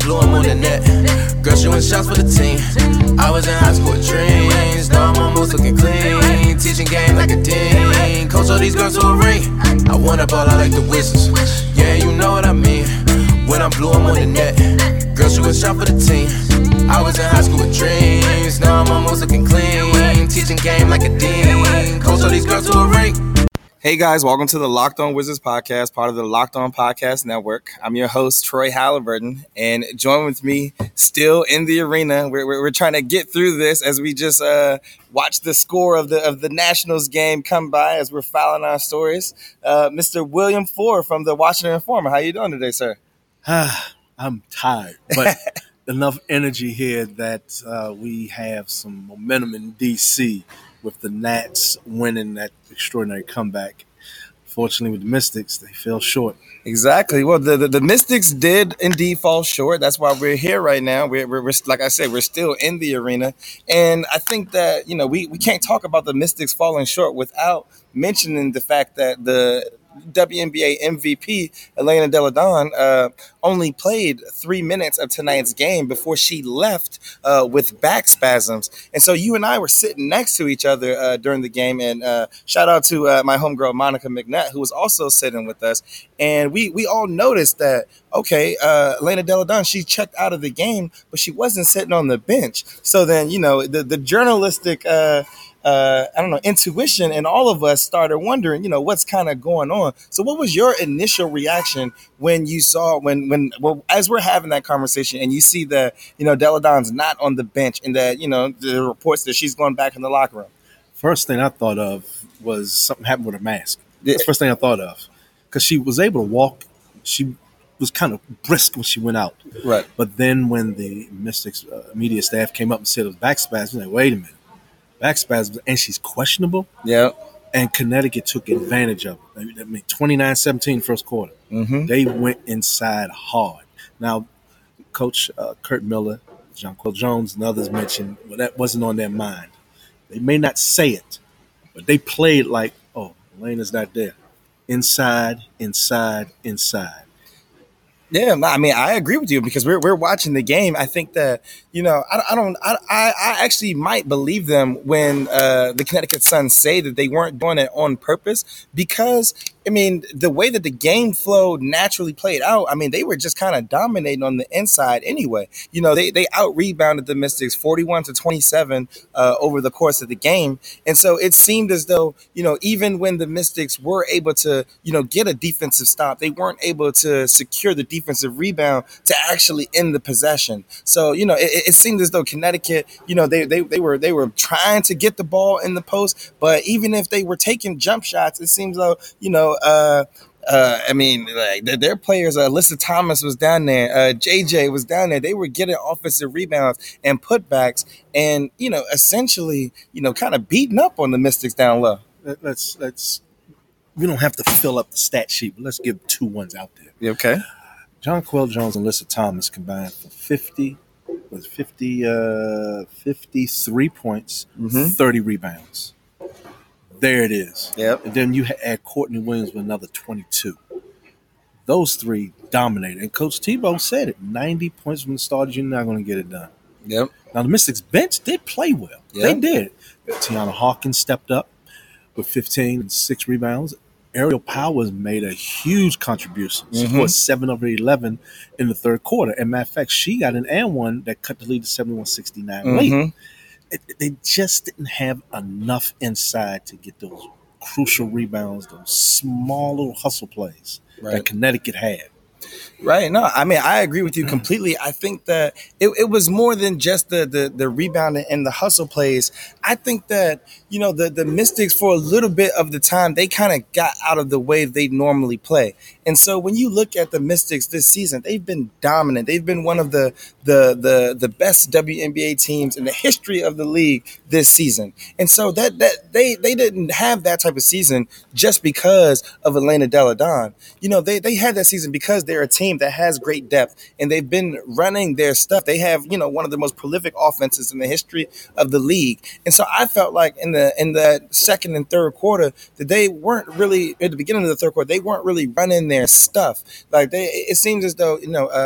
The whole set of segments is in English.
blew 'em on the net. Girl, shooting shots for the team. I was in high school with dreams. Now I'm almost looking clean. Teaching game like a dean. Coach all these girls to a ring. I wanna ball out like the Wizards. Yeah, you know what I mean. When I blew 'em on the net. Girl, shooting shot for the team. I was in high school with dreams. Now I'm almost looking clean. Teaching game like a dean. Coach all these girls to a ring. Hey guys, welcome to the Locked On Wizards podcast, part of the Locked On Podcast Network. I'm your host, Troy Halliburton, and join with me still in the arena. We're trying to get through this as we just watch the score of the Nationals game come by as we're filing our stories. Mr. William Ford from the Washington Informer. How you doing today, sir? I'm tired, but enough energy here that we have some momentum in D.C. with the Nats winning that extraordinary comeback. Fortunately, with the Mystics, they fell short. Exactly. Well, the Mystics did indeed fall short. That's why we're here right now. We're like I said, we're still in the arena. And I think that, we can't talk about the Mystics falling short without mentioning the fact that the WNBA MVP Elena Delle Donne only played 3 minutes of tonight's game before she left with back spasms. And so you and I were sitting next to each other during the game. And shout out to my homegirl Monica McNutt, who was also sitting with us. And we all noticed that, okay, Elena Delle Donne, she checked out of the game, but she wasn't sitting on the bench. So then, the journalistic intuition, and all of us started wondering, what's kind of going on. So what was your initial reaction when you saw, as we're having that conversation and you see that, Delle Donne's not on the bench and that, the reports that she's going back in the locker room? First thing I thought of was something happened with her mask. That's the first thing I thought of. Because she was able to walk. She was kind of brisk when she went out. Right. But then when the Mystics media staff came up and said it was back spasms, like, wait a minute. Back spasms, and she's questionable. Yeah. And Connecticut took advantage of it. 29-17 first quarter. Mm-hmm. They went inside hard. Now, Coach Curt Miller, Jonquel Jones, and others mentioned, well, that wasn't on their mind. They may not say it, but they played like, oh, Elena's not there. Inside. Yeah, I mean, I agree with you because we're watching the game. I think that, I actually might believe them when the Connecticut Sun say that they weren't doing it on purpose because, I mean, the way that the game flow naturally played out, I mean, they were just kind of dominating on the inside anyway. They out-rebounded the Mystics 41-27 over the course of the game. And so it seemed as though, even when the Mystics were able to, get a defensive stop, they weren't able to secure the defensive rebound to actually end the possession. So, it seemed as though Connecticut, they were trying to get the ball in the post, but even if they were taking jump shots, it seems though, their players, Alyssa Thomas was down there, JJ was down there. They were getting offensive rebounds and putbacks and, essentially, kind of beating up on the Mystics down low. Let's we don't have to fill up the stat sheet, but let's give 2 ones out there. Okay. Jonquel Jones and Alyssa Thomas combined for 53 points, 30 rebounds. There it is. Yep. And then you add Courtney Williams with another 22. Those 3 dominated. And Coach Tebow said it, 90 points from the start, you're not going to get it done. Yep. Now, the Mystics bench did play well. Yep. They did. Tiana Hawkins stepped up with 15 and 6 rebounds. Ariel Powers made a huge contribution. She scored 7 of 11 in the third quarter. And matter of fact, she got an and one that cut the lead to 71-69 late. They just didn't have enough inside to get those crucial rebounds, those small little hustle plays that Connecticut had. Right. No, I mean, I agree with you completely. I think that it was more than just the rebounding and the hustle plays. I think that, the Mystics for a little bit of the time, they kind of got out of the way they normally play. And so when you look at the Mystics this season, they've been dominant. They've been one of the best WNBA teams in the history of the league this season. And so that they didn't have that type of season just because of Elena Delle Donne. They had that season because they're a team that has great depth and they've been running their stuff. They have, one of the most prolific offenses in the history of the league. And so I felt like in the second and third quarter that they weren't really, at the beginning of the third quarter, they weren't really running their stuff. Like it seems as though,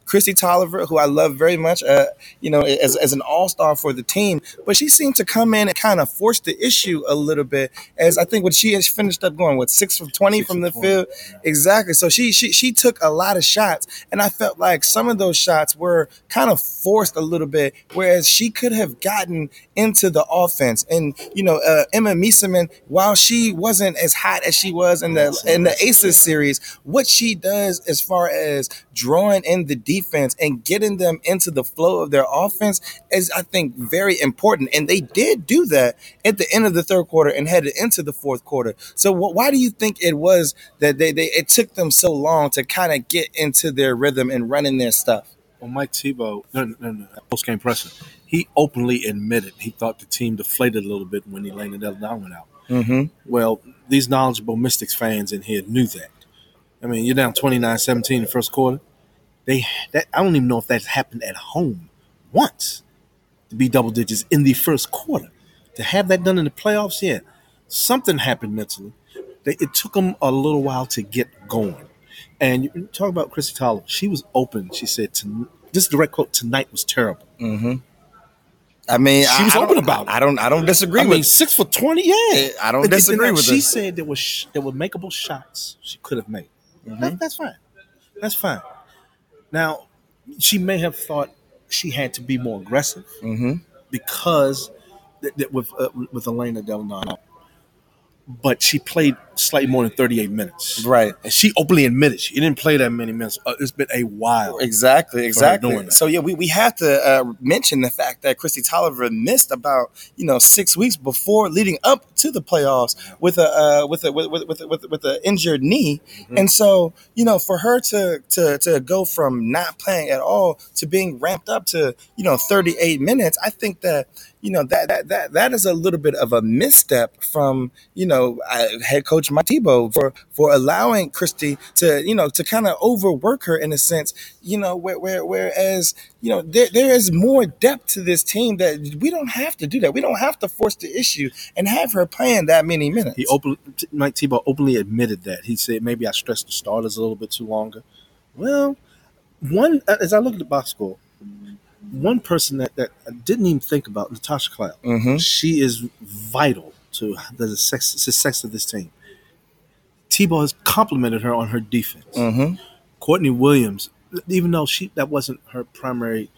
Christy Tolliver, who I love very much, as an all-star for the team, but she seemed to come in and kind of force the issue a little bit, as I think what she has finished up going, 6 for 20 from the field. Exactly. So she took a lot of shots, and I felt like some of those shots were kind of forced a little bit, whereas she could have gotten into the offense. And, Emma Mieseman, while she wasn't as hot as she was in the Aces series, what she does as far as drawing in the defense and getting them into the flow of their offense is, I think, very important. And they did do that at the end of the third quarter and headed into the fourth quarter. So why do you think it was that it took them so long to kind of get into their rhythm and running their stuff? Well, Mike Tebow, post-game presser, he openly admitted he thought the team deflated a little bit when Elena Delle Donne went out. Mm-hmm. Well, these knowledgeable Mystics fans in here knew that. I mean, you're down 29-17 in the first quarter. I don't even know if that's happened at home once, to be double digits in the first quarter. To have that done in the playoffs, yeah, something happened mentally. It took them a little while to get going. And you talk about Chrissy Tolliver. She was open. She said, this is a direct quote, "Tonight was terrible." Mm-hmm. I mean, she was open about it. I don't disagree with. 6 for 20, yeah. I don't disagree with. She said there were makeable shots she could have made. Mm-hmm. That's fine. That's fine. Now, she may have thought she had to be more aggressive because with Elena Delle Donne. But she played slightly more than 38 minutes. Right. And she openly admitted she didn't play that many minutes. It's been a while. Exactly. So, yeah, we have to mention the fact that Christy Tolliver missed about, 6 weeks before leading up to the playoffs with a injured knee. Mm-hmm. And so, for her to go from not playing at all to being ramped up to, 38 minutes, I think that, that is a little bit of a misstep from, head coach Mike Tebow for allowing Christy to kind of overwork her in a sense, whereas, there is more depth to this team that we don't have to do that. We don't have to force the issue and have her playing that many minutes. Mike Tebow openly admitted that. He said, maybe I stressed the starters a little bit too longer. Well, as I look at the box score, one person that I didn't even think about, Natasha Cloud. Mm-hmm. She is vital to the success of this team. Tebow has complimented her on her defense. Mm-hmm. Courtney Williams, even though that wasn't her primary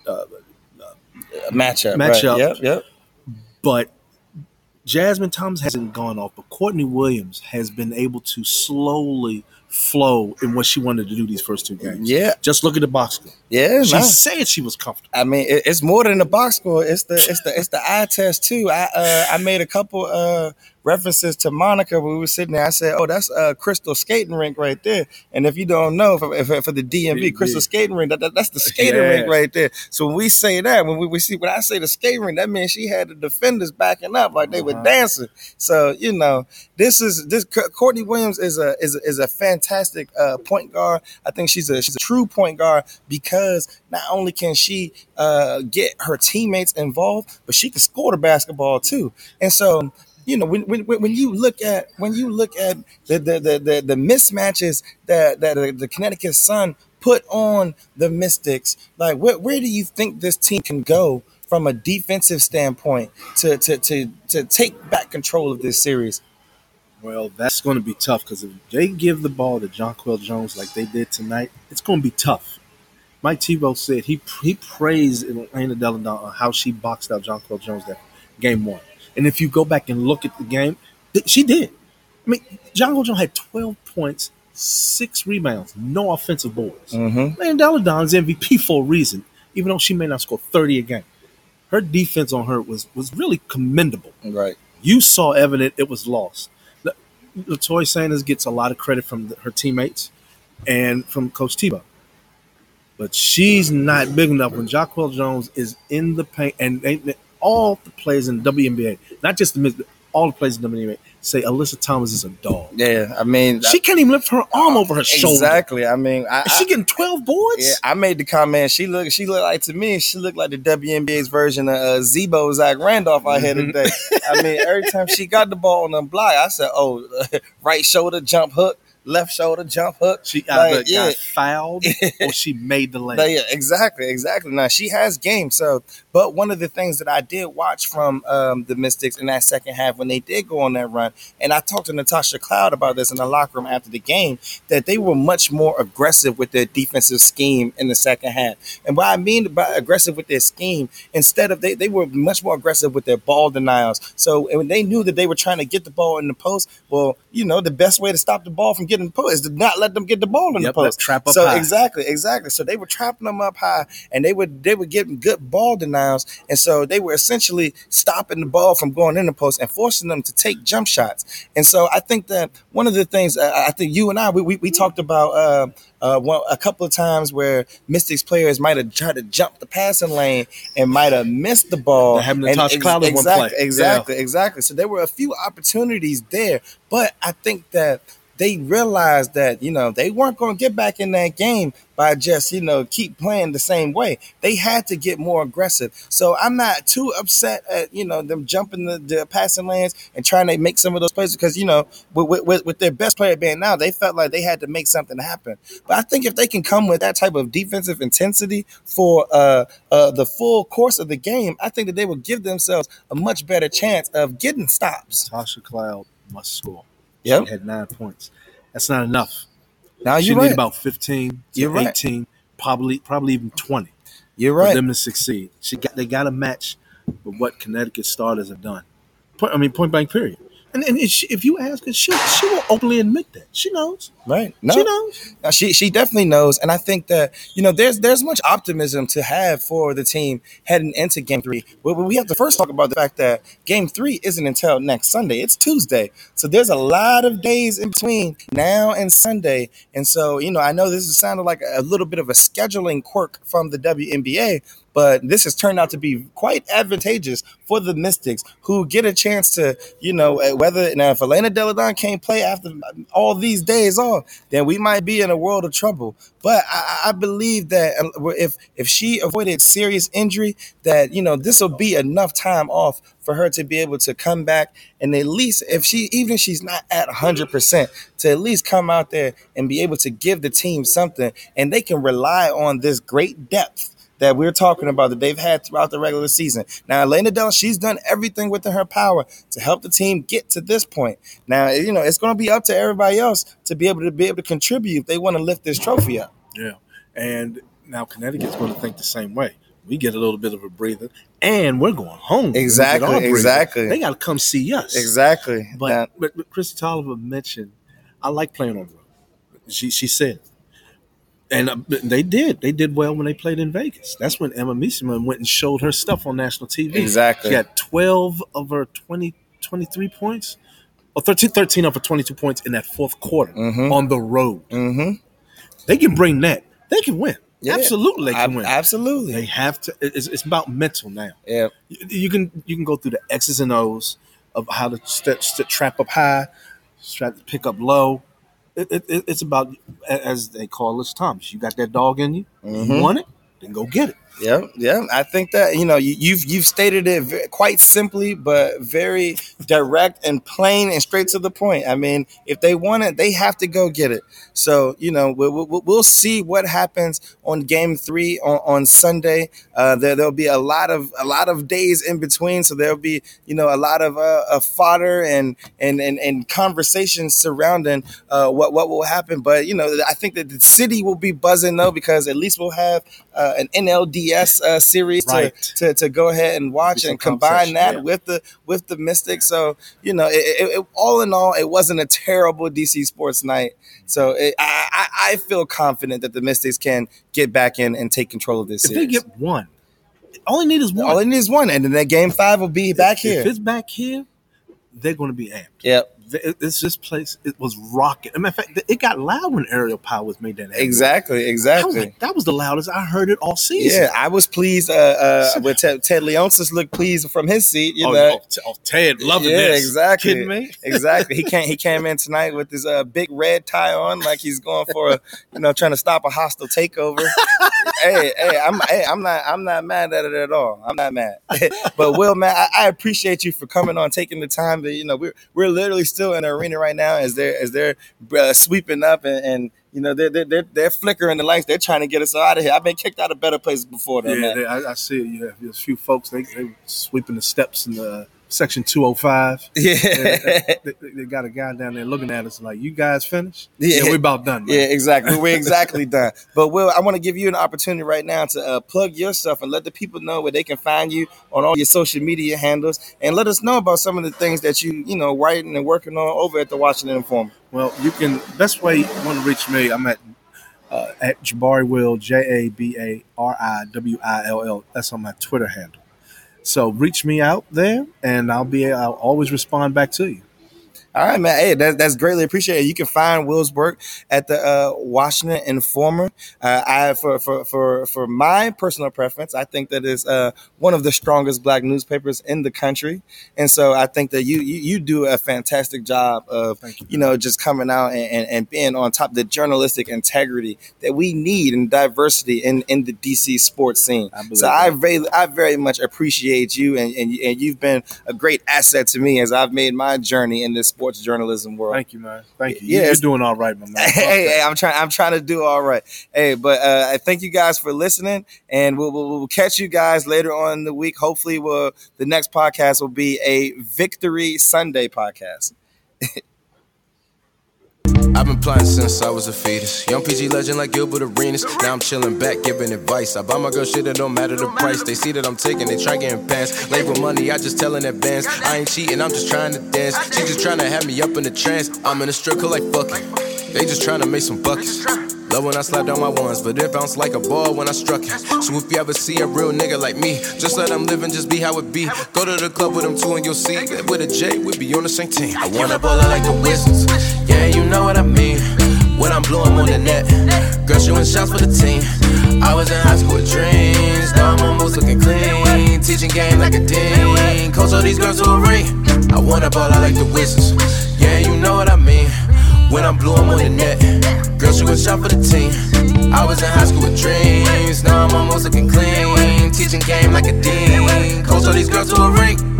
matchup. Right. Yep. But Jasmine Thomas hasn't gone off, but Courtney Williams has been able to slowly flow in what she wanted to do these first two games. Yeah. Just look at the box score. Yeah. She said she was comfortable. I mean, it's more than the box score. It's the eye test too. I made a couple references to Monica when we were sitting there. I said, "Oh, that's a Crystal skating rink right there." And if you don't know, for the DMV, Crystal skating rink, that's the skating rink right there. So when we say that, when I say the skating rink, that means she had the defenders backing up like they were dancing. So this Courtney Williams is a fantastic point guard. I think she's a true point guard because not only can she get her teammates involved, but she can score the basketball too. And so, when you look at the mismatches that the Connecticut Sun put on the Mystics, like where do you think this team can go from a defensive standpoint to take back control of this series? Well, that's going to be tough because if they give the ball to Jonquel Jones like they did tonight, it's going to be tough. Mike Tebow said he praised Elena Delle Donne on how she boxed out Jonquel Jones that game one. And if you go back and look at the game, she did. I mean, Jonquel Jones had 12 points, 6 rebounds, no offensive boards. Mm-hmm. Elena Delle Donne's MVP for a reason, even though she may not score 30 a game. Her defense on her was really commendable. Right. You saw evident it was lost. LaToya Sanders gets a lot of credit from her teammates and from Coach Tebow. But she's not big enough when Jonquel Jones is in the paint, and all the players in the WNBA, not just the Miss, all the players in the WNBA, say Alyssa Thomas is a dog. Yeah, I mean, she can't even lift her arm over her shoulder. Exactly. I mean, is she getting 12 boards? Yeah, I made the comment. She looked like, to me, she looked like the WNBA's version of Zebo Zach Randolph out here today. I mean, every time she got the ball on the block, I said, "Oh, right shoulder jump hook." left shoulder jump hook. She either got fouled or she made the lane. Yeah, exactly. Now she has game. So, but one of the things that I did watch from the Mystics in that second half when they did go on that run, and I talked to Natasha Cloud about this in the locker room after the game, that they were much more aggressive with their defensive scheme in the second half. And what I mean by aggressive with their scheme, instead of they were much more aggressive with their ball denials. So when they knew that they were trying to get the ball in the post, well, the best way to stop the ball from getting the post is to not let them get the ball in the post. Trap up high. Exactly. So they were trapping them up high, and they were getting good ball denials, and so they were essentially stopping the ball from going in the post and forcing them to take jump shots. And so I think that one of the things I think you and I we talked about a couple of times where Mystics players might have tried to jump the passing lane and might have missed the ball. Having to toss cloud in one play. Exactly. So there were a few opportunities there, but I think that they realized that, they weren't going to get back in that game by just, keep playing the same way. They had to get more aggressive. So I'm not too upset at, them jumping the passing lanes and trying to make some of those plays because, with their best player being now, they felt like they had to make something happen. But I think if they can come with that type of defensive intensity for the full course of the game, I think that they will give themselves a much better chance of getting stops. Tasha Cloud must score. Yep. She had 9 points. That's not enough. Now she needed about 15 to 18, probably even 20. You're right. For them to succeed. They got to match with what Connecticut starters have done. Point blank period. And if you ask her, she will openly admit that. She knows. Right. No. She knows. No, she definitely knows. And I think that, there's much optimism to have for the team heading into Game 3. But we have to first talk about the fact that Game 3 isn't until next Sunday. It's Tuesday. So there's a lot of days in between now and Sunday. And so, I know this is sounding like a little bit of a scheduling quirk from the WNBA, but this has turned out to be quite advantageous for the Mystics, who get a chance to, if Elena Delle Donne can't play after all these days off, then we might be in a world of trouble. But I believe that if she avoided serious injury, that, this will be enough time off for her to be able to come back and at least, even if she's not at 100%, to at least come out there and be able to give the team something, and they can rely on this great depth that we're talking about that they've had throughout the regular season. Now, Elena Delle, she's done everything within her power to help the team get to this point. Now, it's going to be up to everybody else to be able to contribute if they want to lift this trophy up. Yeah, and now Connecticut's going to think the same way. We get a little bit of a breather, and we're going home. Exactly. They got to come see us. Exactly. But Chrissy Tolliver mentioned, I like playing on the road. She said. And they did well when they played in Vegas. That's when Emma Miesemann went and showed her stuff on national TV. Exactly. She had 12 of her 23 points, or 13 of her 22 points in that fourth quarter on the road. Mm-hmm. They can bring that. They can win. Yeah. Absolutely, they can win. Absolutely. They have to. It's about mental now. Yeah. You can go through the X's and O's of how to trap up high, trap to pick up low. It's about, as they call us, Thomas. You got that dog in you. You want it, then go get it. Yeah. I think that you've stated it quite simply, but very direct and plain and straight to the point. I mean, if they want it, they have to go get it. So we'll see what happens on Game 3 on Sunday. There'll be a lot of days in between, so there'll be a lot of fodder and conversations surrounding what will happen. But I think that the city will be buzzing though, because at least we'll have an NLDS series to go ahead and watch and combine that with the Mystics. So all in all, it wasn't a terrible DC sports night. So I feel confident that the Mystics can get back in and take control of this series. If they get one, all they need is one. And then that Game 5 will be back here. If it's back here, they're going to be amped. Yep. This place, it was rocking. As a matter of fact, it got loud when Aerial Powers made that. Exactly. That was the loudest I heard it all season. Yeah, I was pleased with Ted Leonsis looked pleased from his seat. Ted loving this. Yeah, exactly. Kidding me? Exactly. He came in tonight with his big red tie on, like he's going for trying to stop a hostile takeover. I'm not mad at it at all. I'm not mad. But Will, man, I appreciate you for coming on, taking the time to we're literally still in the arena right now as they're sweeping up and you know they're flickering the lights. They're trying to get us out of here. I've been kicked out of better places before, though, man. I see it. Yeah, there's a few folks they sweeping the steps in the section 205. Yeah, they got a guy down there looking at us like, "You guys finished?" Yeah, we're about done. Man. Yeah, exactly. We're exactly done. But Will, I want to give you an opportunity right now to plug your stuff and let the people know where they can find you on all your social media handles, and let us know about some of the things that you writing and working on over at the Washington Informer. Well, you can. Best way you want to reach me, I'm at Jabari Will, JABARIWILL. That's on my Twitter handle. So reach me out there, and I'll always respond back to you. All right, man. Hey, that's greatly appreciated. You can find Will's work at the Washington Informer. For my personal preference, I think that is one of the strongest Black newspapers in the country, and so I think that you do a fantastic job of just coming out and being on top of the journalistic integrity that we need and diversity in the DC sports scene. I very much appreciate you, and you've been a great asset to me as I've made my journey in this sports journalism world. Thank you, man. Thank you. You're doing all right, my man. Hey, I'm trying to do all right. Hey, but I thank you guys for listening, and we'll catch you guys later on in the week. Hopefully, the next podcast will be a Victory Sunday podcast. I've been plotting since I was a fetus. Young PG legend like Gilbert Arenas. Now I'm chilling back, giving advice. I buy my girl shit, it don't matter the price. They see that I'm taking, they try getting pants. Labor money, I just tell in advance. I ain't cheating, I'm just trying to dance. She just trying to have me up in a trance. I'm in a strip club like fuck it. They just trying to make some buckets. Love when I slap down my ones, but it bounced like a ball when I struck it. So if you ever see a real nigga like me, just let him live and just be how it be. Go to the club with him too and you'll see that with a J, we be on the same team. I wanna ball out like the Wizards, yeah, you know what I mean. When I'm blowing on the net, girl shooting shots for the team. I was in high school with dreams, now I'm almost looking clean. Teaching game like a dean, coach all these girls to a ring. I wanna ball out like the Wizards, yeah, you know what I mean. When I'm blue, I'm on the net. Girl, she was shot for the team. I was in high school with dreams. Now I'm almost looking clean. Teaching game like a dean. Coach all these girls to a ring.